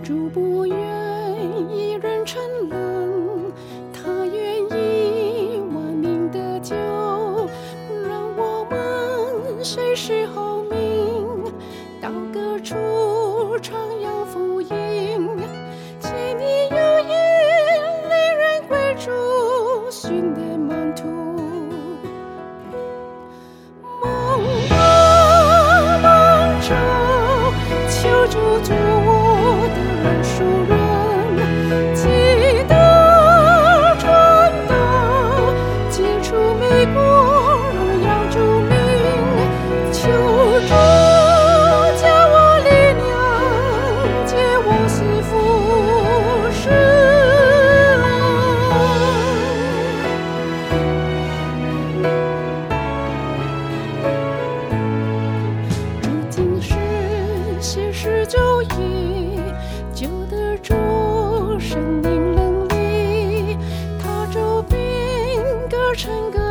主不愿一人沉沦，他愿意万民得救，让我们随时候命，到各处传扬福音。请你有引领人归主，训练门徒。蒙大蒙召，求主做我的认属人，记得传道，结出美国荣耀主名。求主加我力量，借我赐福施。如今是写诗就业，就得着生命能力，他周边各城各